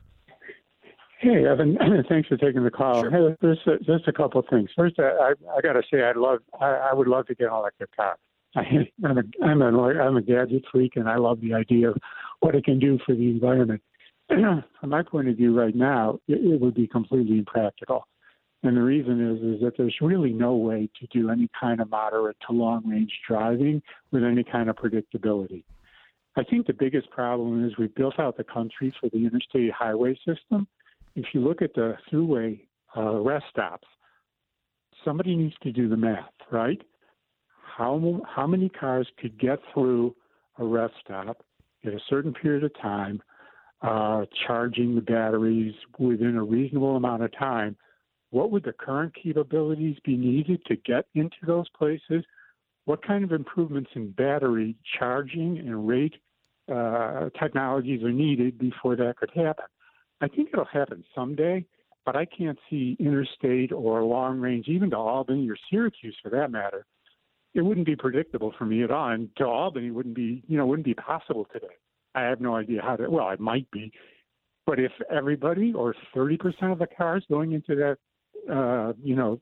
Hey, Evan. Thanks for taking the call. Sure. Hey, there's a, just a couple of things. First, I, I, I got to say, I'd love, I, I would love to get an electric car. I, I'm a, I'm a, I'm a gadget freak, and I love the idea of what it can do for the environment. From my point of view, right now, it, it would be completely impractical, and the reason is, is that there's really no way to do any kind of moderate to long-range driving with any kind of predictability. I think the biggest problem is we've built out the country for the interstate highway system. If you look at the throughway uh, rest stops, somebody needs to do the math, right? How how many cars could get through a rest stop at a certain period of time, uh, charging the batteries within a reasonable amount of time? What would the current capabilities be needed to get into those places? What kind of improvements in battery charging and rate uh, technologies are needed before that could happen? I think it'll happen someday, but I can't see interstate or long range, even to Albany or Syracuse for that matter. It wouldn't be predictable for me at all, and to Albany wouldn't be, you know, wouldn't be possible today. I have no idea how to. Well, it might be, but if everybody or thirty percent of the cars going into that, uh, you know,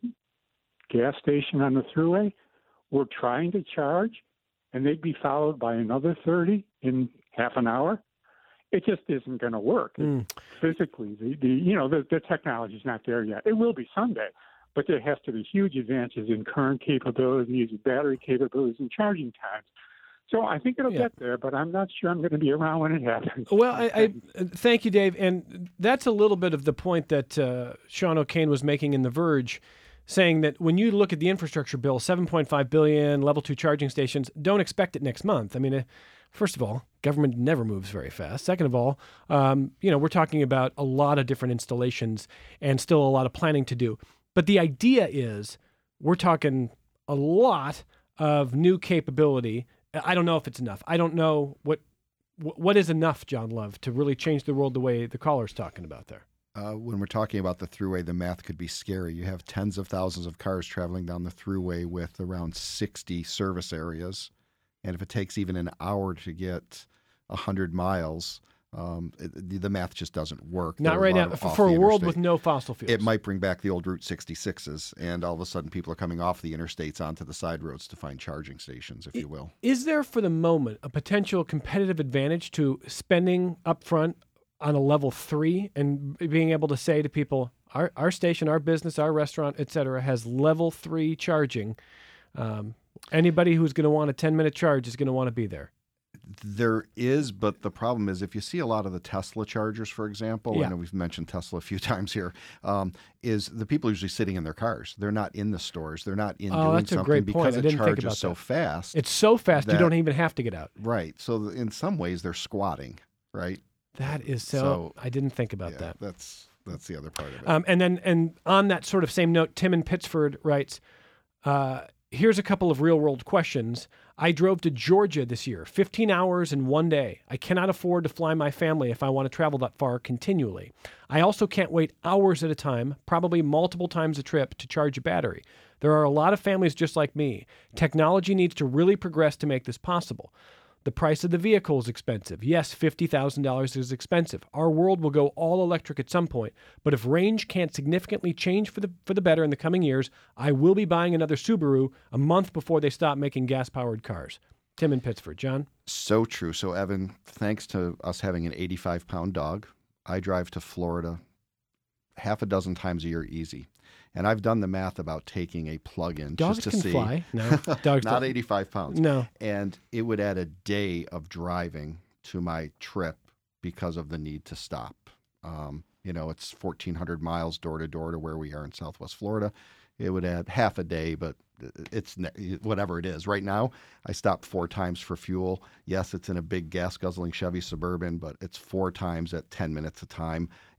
gas station on the throughway were trying to charge, and they'd be followed by another thirty in half an hour, it just isn't going to work mm. physically. The, the you know the, the technology's not there yet. It will be someday. But there has to be huge advances in current capabilities, battery capabilities, and charging times. So I think it'll yeah. get there, but I'm not sure I'm going to be around when it happens. Well, I, I thank you, Dave. And that's a little bit of the point that uh, Sean O'Kane was making in The Verge, saying that when you look at the infrastructure bill, seven point five billion dollars, level two charging stations, don't expect it next month. I mean, uh, first of all, government never moves very fast. Second of all, um, you know, we're talking about a lot of different installations and still a lot of planning to do. But the idea is we're talking a lot of new capability. I don't know if it's enough. I don't know what what is enough, John Love, to really change the world the way the caller's talking about there. Uh, when we're talking about the thruway, the math could be scary. You have tens of thousands of cars traveling down the thruway with around sixty service areas. And if it takes even an hour to get one hundred miles, Um, it, the math just doesn't work. Not right now. For a world with no fossil fuels. It might bring back the old Route sixty-sixes, and all of a sudden people are coming off the interstates onto the side roads to find charging stations, if you will. Is there, for the moment, a potential competitive advantage to spending up front on a level three and being able to say to people, our, our station, our business, our restaurant, et cetera, has level three charging. Um, anybody who's going to want a ten-minute charge is going to want to be there. There is, but the problem is if you see a lot of the Tesla chargers, for example, yeah. I know we've mentioned Tesla a few times here, um, is the people are usually sitting in their cars. They're not in the stores. They're not in oh, doing that's a something great because point. it I didn't think charges about so that. fast. It's so fast that, you don't even have to get out. Right. So in some ways they're squatting, right? That is so, so I didn't think about yeah, that. That's that's the other part of it. Um, and then and on that sort of same note, Tim in Pittsford writes, uh, here's a couple of real-world questions. I drove to Georgia this year, fifteen hours in one day. I cannot afford to fly my family if I want to travel that far continually. I also can't wait hours at a time, probably multiple times a trip, to charge a battery. There are a lot of families just like me. Technology needs to really progress to make this possible. The price of the vehicle is expensive. Yes, fifty thousand dollars is expensive. Our world will go all electric at some point, but if range can't significantly change for the for the better in the coming years, I will be buying another Subaru a month before they stop making gas-powered cars. Tim in Pittsford. John? So true. So, Evan, thanks to us having an eighty-five pound dog, I drive to Florida half a dozen times a year easy. And I've done the math about taking a plug-in Dogs just to can see. fly. No, dogs not don't. eighty-five pounds. No. And it would add a day of driving to my trip because of the need to stop. Um, you know, it's fourteen hundred miles door to door to where we are in Southwest Florida. It would add half a day, but it's whatever it is. Right now, I stopped four times for fuel. Yes, it's in a big gas-guzzling Chevy Suburban, but it's four times at ten minutes a time.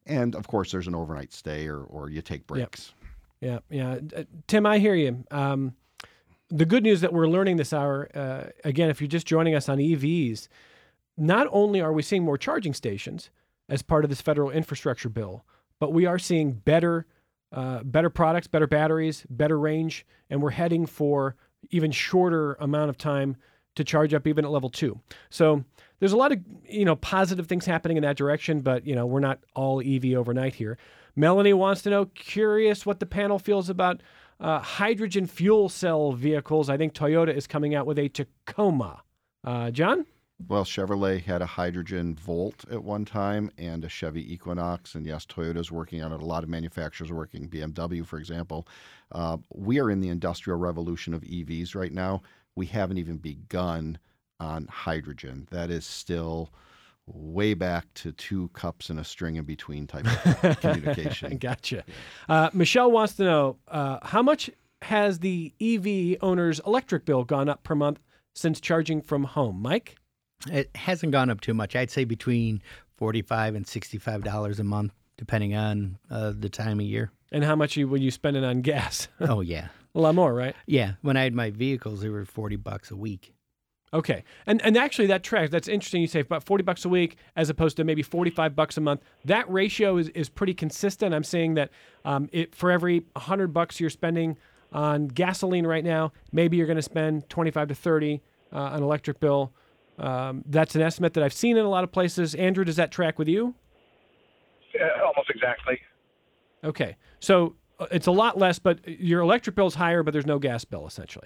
And of course, there's an overnight stay, or or you take breaks. Yep. Yeah, yeah. Uh, Tim, I hear you. Um, the good news that we're learning this hour, uh, again, if you're just joining us on E Vs, not only are we seeing more charging stations as part of this federal infrastructure bill, but we are seeing better, uh, better products, better batteries, better range, and we're heading for even shorter amount of time to charge up, even at level two. So there's a lot of, you know, positive things happening in that direction, but, you know, we're not all E V overnight here. Melanie wants to know, curious what the panel feels about uh, hydrogen fuel cell vehicles. I think Toyota is coming out with a Tacoma. Uh, John? Well, Chevrolet had a hydrogen Volt at one time and a Chevy Equinox. And yes, Toyota's working on it. A lot of manufacturers are working, B M W, for example. Uh, we are in the industrial revolution of E Vs right now. We haven't even begun on hydrogen. That is still way back to two cups and a string in between type of communication. Gotcha. Uh, Michelle wants to know, uh, how much has the E V owner's electric bill gone up per month since charging from home? Mike? It hasn't gone up too much. I'd say between forty-five dollars and sixty-five dollars a month, depending on uh, the time of year. And how much you, were you spending on gas? Oh, yeah. A lot more, right? Yeah. When I had my vehicles, they were forty bucks a week. Okay. And and actually that tracks. That's interesting you say about forty bucks a week as opposed to maybe forty-five bucks a month. That ratio is, is pretty consistent. I'm saying that um, it for every one hundred bucks you're spending on gasoline right now, maybe you're going to spend twenty-five to thirty uh, on electric bill. Um, that's an estimate that I've seen in a lot of places. Andrew, does that track with you? Uh, almost exactly. Okay. So uh, it's a lot less, but your electric bill is higher, but there's no gas bill, essentially.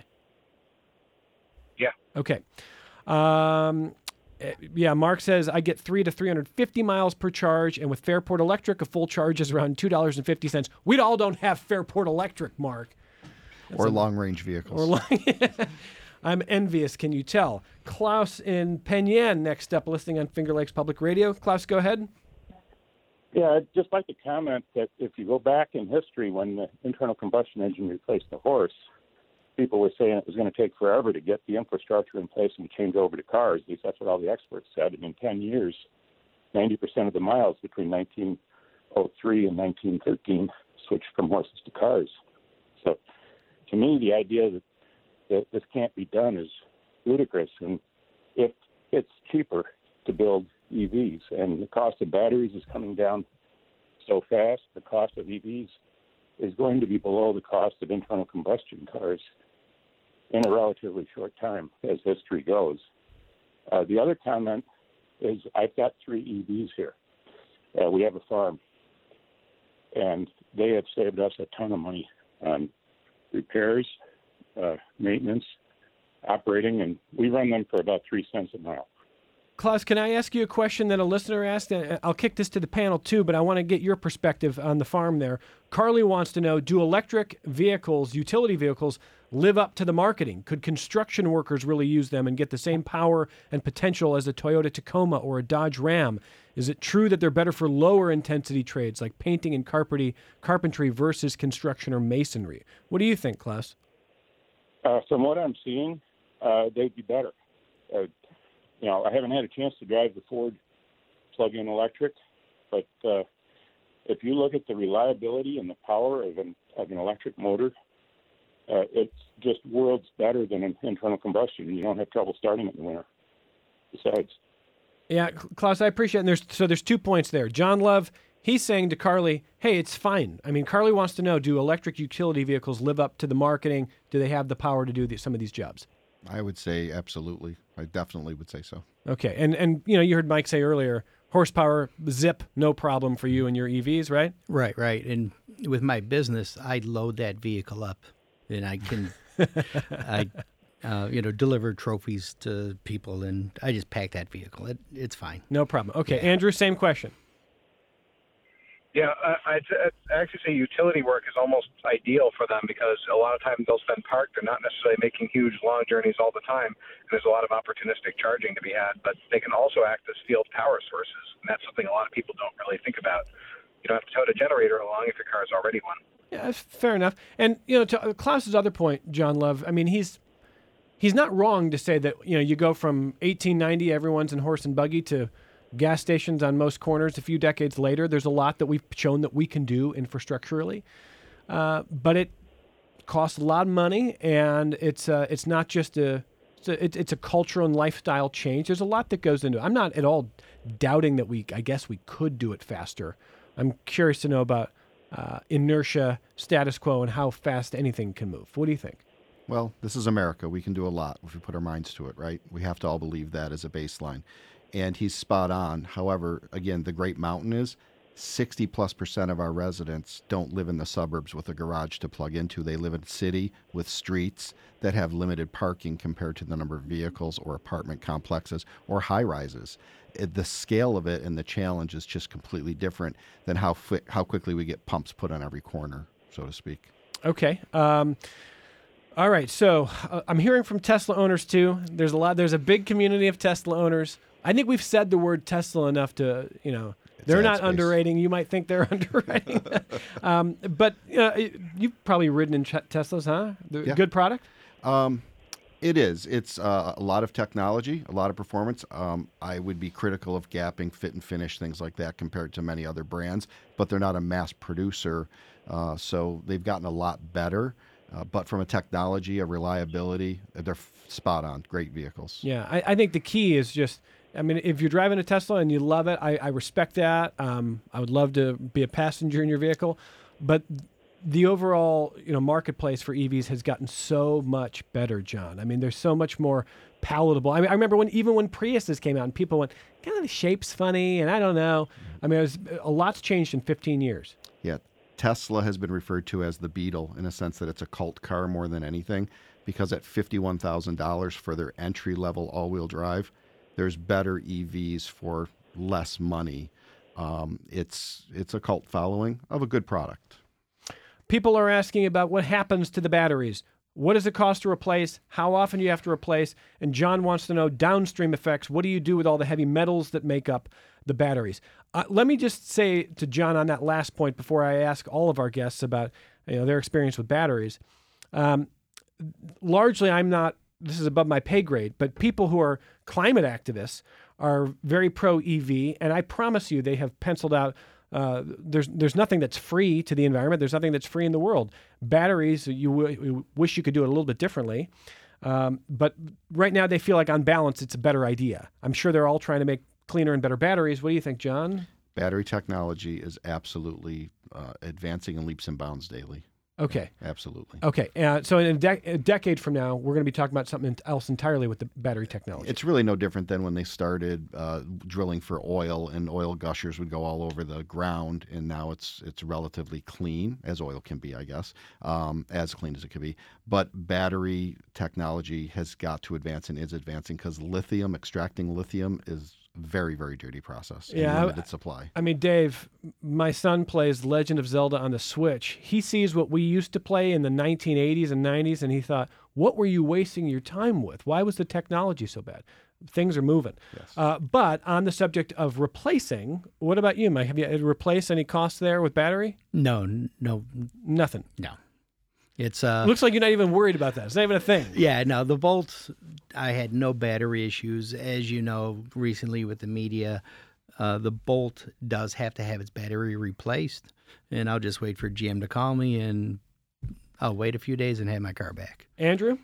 Yeah. Okay. Um, yeah, Mark says, I get three to three hundred fifty miles per charge, and with Fairport Electric, a full charge is around two dollars and fifty cents. We all don't have Fairport Electric, Mark. That's or a, long-range vehicles. Or long, I'm envious, can you tell? Klaus in Penn Yan, next up, listening on Finger Lakes Public Radio. Klaus, go ahead. Yeah, I'd just like to comment that if you go back in history when the internal combustion engine replaced the horse, people were saying it was going to take forever to get the infrastructure in place and change over to cars. At least that's what all the experts said. And in ten years, ninety percent of the miles between nineteen oh three and nineteen thirteen switched from horses to cars. So to me, the idea that, that this can't be done is ludicrous. And if it's cheaper to build E Vs and the cost of batteries is coming down so fast, the cost of E Vs is going to be below the cost of internal combustion cars in a relatively short time, as history goes. Uh, the other comment is I've got three E Vs here. Uh, we have a farm, and they have saved us a ton of money on repairs, uh, maintenance, operating, and we run them for about three cents a mile. Klaus, can I ask you a question that a listener asked? I'll kick this to the panel too, but I want to get your perspective on the farm there. Carly wants to know, do electric vehicles, utility vehicles, live up to the marketing? Could construction workers really use them and get the same power and potential as a Toyota Tacoma or a Dodge Ram? Is it true that they're better for lower intensity trades like painting and carpentry, carpentry versus construction or masonry? What do you think, Klaus? Uh, from what I'm seeing, uh, they'd be better. Uh, You know, I haven't had a chance to drive the Ford plug-in electric, but uh, if you look at the reliability and the power of an of an electric motor, uh, it's just worlds better than an internal combustion. You don't have trouble starting it in the winter. Besides, yeah, Klaus, I appreciate it. And there's so there's two points there. John Love, he's saying to Carly, "Hey, it's fine." I mean, Carly wants to know: do electric utility vehicles live up to the marketing? Do they have the power to do the, some of these jobs? I would say absolutely. I definitely would say so. Okay. And, and you know, you heard Mike say earlier, horsepower, zip, no problem for you and your E Vs, right? Right, right. And with my business, I load that vehicle up, and I can, I, uh, you know, deliver trophies to people, and I just pack that vehicle. It, it's fine. No problem. Okay. Yeah. Andrew, same question. Yeah, I, I'd, I'd actually say utility work is almost ideal for them because a lot of times they'll spend parked. They're not necessarily making huge, long journeys all the time. And there's a lot of opportunistic charging to be had, but they can also act as field power sources. And that's something a lot of people don't really think about. You don't have to tow a generator along if your car's already one. Yeah, fair enough. And, you know, to Klaus's other point, John Love, I mean, he's he's not wrong to say that, you know, you go from eighteen ninety, everyone's in horse and buggy, to gas stations on most corners. A few decades later, there's a lot that we've shown that we can do infrastructurally, uh, but it costs a lot of money, and it's uh, it's not just a it's a, it's a cultural and lifestyle change. There's a lot that goes into it. I'm not at all doubting that we I guess we could do it faster. I'm curious to know about uh, inertia, status quo, and how fast anything can move. What do you think? Well, this is America. We can do a lot if we put our minds to it, right? We have to all believe that as a baseline. And he's spot on. However, again, the great mountain is sixty plus percent of our residents don't live in the suburbs with a garage to plug into. They live in a city with streets that have limited parking compared to the number of vehicles or apartment complexes or high rises. It, the scale of it and the challenge is just completely different than how fi- how quickly we get pumps put on every corner, so to speak. Okay. Um, all right. So uh, I'm hearing from Tesla owners too. There's a lot. There's a big community of Tesla owners. I think we've said the word Tesla enough to, you know, it's they're not space. Underrating. You might think they're underrating. um, but uh, you've probably ridden in ch- Teslas, huh? The, yeah. Good product? Um, it is. It's uh, a lot of technology, a lot of performance. Um, I would be critical of gapping, fit and finish, things like that compared to many other brands, but they're not a mass producer. Uh, so they've gotten a lot better. Uh, but from a technology, a reliability, they're f- spot on. Great vehicles. Yeah, I, I think the key is just, I mean, if you're driving a Tesla and you love it, I, I respect that. Um, I would love to be a passenger in your vehicle. But the overall, you know, marketplace for E Vs has gotten so much better, John. I mean, there's so much more palatable. I mean, I remember when even when Priuses came out and people went, kind of the shape's funny, and I don't know. I mean, it was, a lot's changed in fifteen years. Yeah. Tesla has been referred to as the Beetle in a sense that it's a cult car more than anything, because at fifty-one thousand dollars for their entry-level all-wheel drive, there's better E Vs for less money. Um, it's it's a cult following of a good product. People are asking about what happens to the batteries. What does it cost to replace? How often do you have to replace? And John wants to know downstream effects. What do you do with all the heavy metals that make up the batteries? Uh, let me just say to John on that last point before I ask all of our guests about you know their experience with batteries. Um, largely, I'm not, this is above my pay grade, but people who are climate activists are very pro E V, and I promise you they have penciled out Uh, there's there's nothing that's free to the environment. There's nothing that's free in the world. Batteries, you, w- you wish you could do it a little bit differently. Um, but right now they feel like on balance, it's a better idea. I'm sure they're all trying to make cleaner and better batteries. What do you think, John? Battery technology is absolutely uh, advancing in leaps and bounds daily. Okay. Absolutely. Okay. Uh, so in a, de- a decade from now, we're going to be talking about something else entirely with the battery technology. It's really no different than when they started uh, drilling for oil, and oil gushers would go all over the ground, and now it's it's relatively clean, as oil can be, I guess, um, as clean as it can be. But battery technology has got to advance and is advancing, because lithium, extracting lithium is very, very dirty process. Yeah, limited I, supply. I mean, Dave, my son plays Legend of Zelda on the Switch. He sees what we used to play in the nineteen eighties and nineties, and he thought, what were you wasting your time with? Why was the technology so bad? Things are moving. Yes. Uh, but on the subject of replacing, what about you, Mike? Have you replaced any costs there with battery? No, n- no, Nothing. no. It's uh Looks like you're not even worried about that. It's not even a thing. Yeah, no, the Volt, I had no battery issues. As you know, recently with the media, uh, the Bolt does have to have its battery replaced, and I'll just wait for G M to call me, and I'll wait a few days and have my car back. Andrew?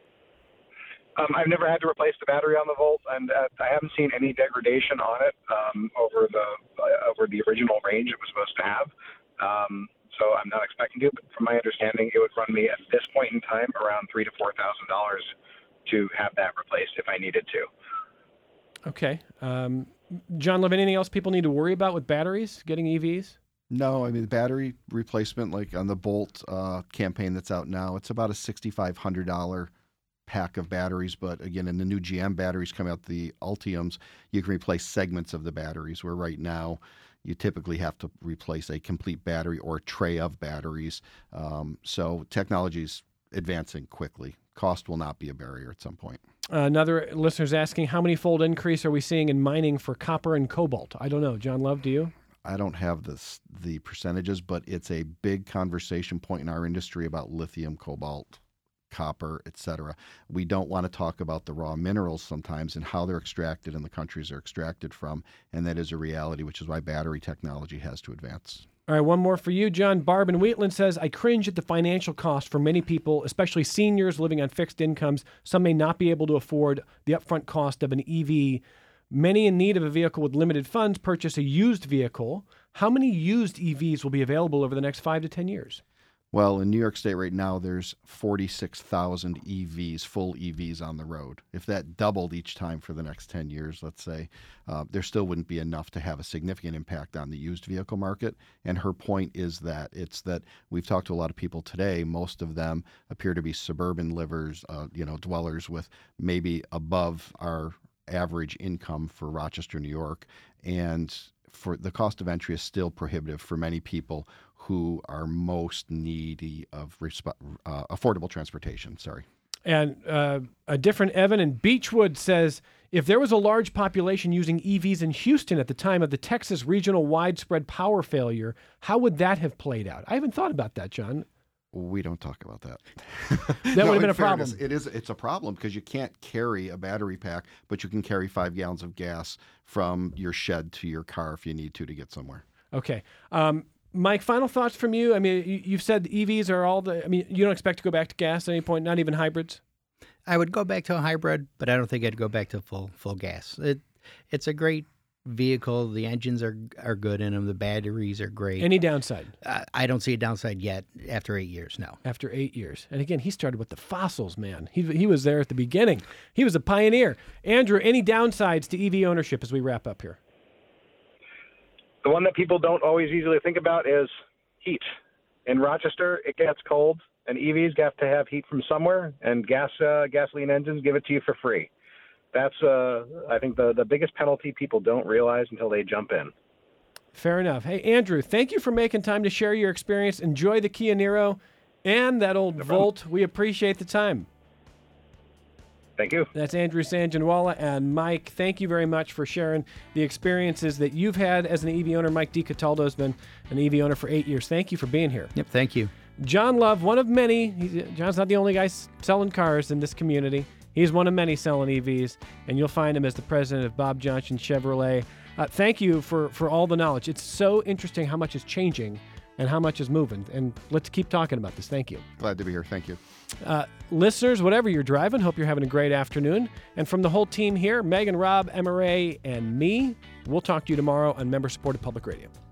Um, I've never had to replace the battery on the Volt, and uh, I haven't seen any degradation on it um, over the uh, over the original range it was supposed to have. Um, So I'm not expecting to, but from my understanding, it would run me at this point in time around three to four thousand dollars to have that replaced if I needed to. Okay. Um, John Love, anything else people need to worry about with batteries, getting E Vs? No, I mean, the battery replacement, like on the Bolt uh, campaign that's out now, it's about a six thousand five hundred dollars pack of batteries. But again, in the new G M batteries coming out, the Ultiums, you can replace segments of the batteries, where right now you typically have to replace a complete battery or tray of batteries. Um, so technology is advancing quickly. Cost will not be a barrier at some point. Uh, another listener's asking, how many fold increase are we seeing in mining for copper and cobalt? I don't know. John Love, do you? I don't have this, the percentages, but it's a big conversation point in our industry about lithium, cobalt, copper, et cetera. We don't want to talk about the raw minerals sometimes and how they're extracted and the countries they're extracted from, and that is a reality, which is why battery technology has to advance. All right, one more for you, John. Barb in Wheatland says, I cringe at the financial cost for many people, especially seniors living on fixed incomes. Some may not be able to afford the upfront cost of an E V. Many in need of a vehicle with limited funds purchase a used vehicle. How many used E Vs will be available over the next five to ten years? Well, in New York State right now, there's forty-six thousand E Vs, full E Vs on the road. If that doubled each time for the next ten years, let's say, uh, there still wouldn't be enough to have a significant impact on the used vehicle market. And her point is that it's that we've talked to a lot of people today. Most of them appear to be suburban livers, uh, you know, dwellers with maybe above our average income for Rochester, New York. And for the cost of entry is still prohibitive for many people who are most needy of resp- uh, affordable transportation. Sorry. And uh, a different Evan in Beechwood says, if there was a large population using E Vs in Houston at the time of the Texas regional widespread power failure, how would that have played out? I haven't thought about that, John. We don't talk about that. That No, would have been in a fairness, problem. It is. It's a problem because you can't carry a battery pack, but you can carry five gallons of gas from your shed to your car if you need to to get somewhere. Okay. Um, Mike, final thoughts from you? I mean, you, you've said E Vs are all the, I mean, you don't expect to go back to gas at any point, not even hybrids? I would go back to a hybrid, but I don't think I'd go back to full full gas. It it's a great vehicle. The engines are are good in them. The batteries are great. Any downside? Uh, I don't see a downside yet after eight years. No. After eight years. And again, he started with the fossils, man. He, he was there at the beginning. He was a pioneer. Andrew, any downsides to E V ownership as we wrap up here? The one that people don't always easily think about is heat. In Rochester, it gets cold, and E Vs have to have heat from somewhere, and gas uh, gasoline engines give it to you for free. That's, uh, I think, the, the biggest penalty people don't realize until they jump in. Fair enough. Hey, Andrew, thank you for making time to share your experience. Enjoy the Kia Niro and that old No Volt. We appreciate the time. Thank you. That's Andrew Sanjanwala. And Mike, thank you very much for sharing the experiences that you've had as an E V owner. Mike DiCataldo has been an E V owner for eight years. Thank you for being here. Yep. Thank you. John Love, one of many. He's, John's not the only guy selling cars in this community. He's one of many selling E Vs, and you'll find him as the president of Bob Johnson Chevrolet. Uh, thank you for, for all the knowledge. It's so interesting how much is changing and how much is moving. And let's keep talking about this. Thank you. Glad to be here. Thank you. Uh, listeners, whatever you're driving, hope you're having a great afternoon. And from the whole team here, Megan, Rob, Emma Ray, and me, we'll talk to you tomorrow on member-supported public radio.